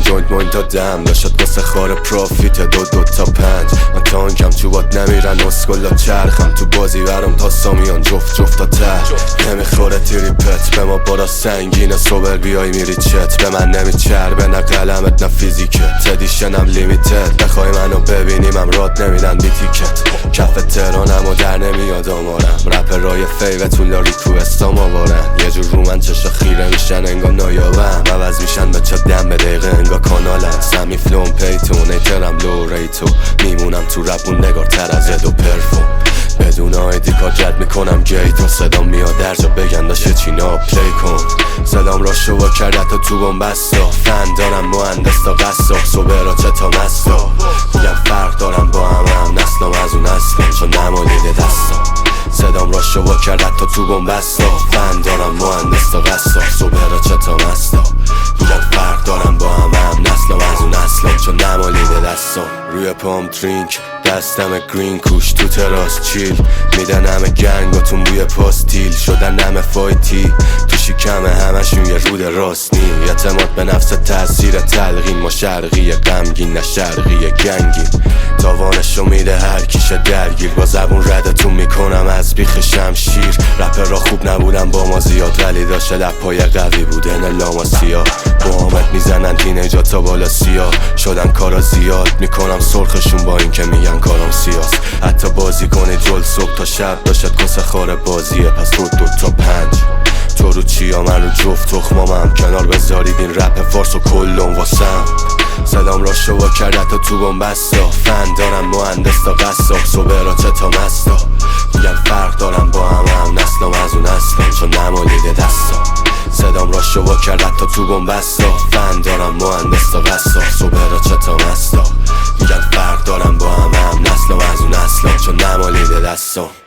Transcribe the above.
جوینت موین تا دم داشت واسه خار پروفیت دو تا پنج. من تانکم تو باد نمیرن اسکلا چرخم تو بازی برام تا سامیان جفت تا ته. نمیخوره تریپت به ما برا سنگینه صبر بیای میری چت. به من نمیچربه نه قلمت نه فیزیکت. ادیشنم لیمیتد بخوای منو ببینی من راد نمیدن بی تیکت. کف تهرانم و در نمیاد آمارم. رپرای فیوتون لاری تو استام آوارن. یه جور رو من چشا خیره میشن انگا نایابم. عوض میشن به چه دم به دقیقه انگا کانالن. سمی فلوم پیتون ایترم لو ریتو. میمونم تو رپون نگارتر از ادو پرفوم. بدون آیدی کارت رد میکنم گیتو. صدام میاد در جا بگن داشته چینا پلی کن. صدام را شوا کرده تا تو بومبستا. فن دارم مهندس تا قصاب صبح را چه تا مستا. میگم فرق دارم با هم نسلم از اون نسلم چون نمالیده دستم. صدام را شوا کرده تا تو بومبستا. فن دارم مهندس تا قصاب صبح را چه تا مستا. میگم فرق دارم با هم نسلم از اون نسلم چون نمالیده دستم. روی پام درینک دستم گرین کوش تو تراس چیل. میدن همه گنگاتون بوی پاستیل. شدن همه فایتی تو شکمه همشون یه رود راست نی. اعتماد به نفس تاثیر تلقین. ما شرقی غمگین نه شرقی گنگین. تاوانشو میده هر کیشه درگیر. با زبون ردتون میکنم از بیخ شمشیر. رپر را خوب نبودم با ما زیاد ولی داشته لپای قوی بوده نه لاماسیا. با آمد میزنن تینیجا تا بالا سیاه. شدن کارا زیاد میکنم سرخشون با این که میگن کارم سیاست. حتی بازی کنید رول صبح تا شب داشت کس خار بازیه. پس دو تا پنج. تو رو چیا من رو جفت تخمامم. کنار بذارید این رپ فارس و کلون واسم. صدام را شوا کرده تا تو بومبستا. فن دارم مهندس تا قصاب صبح را چه تا مستا. میگم فرق دارم با هم نسلم از اون نسلم چون نمالیده دستم. صدام را شوا کرده تا تو بومبستا. فن دارم مهندس تا قصاب صبح را چه تا مستا. میگم فرق دارم با هم نسلم از اون نسلم چون نمالیده دستم.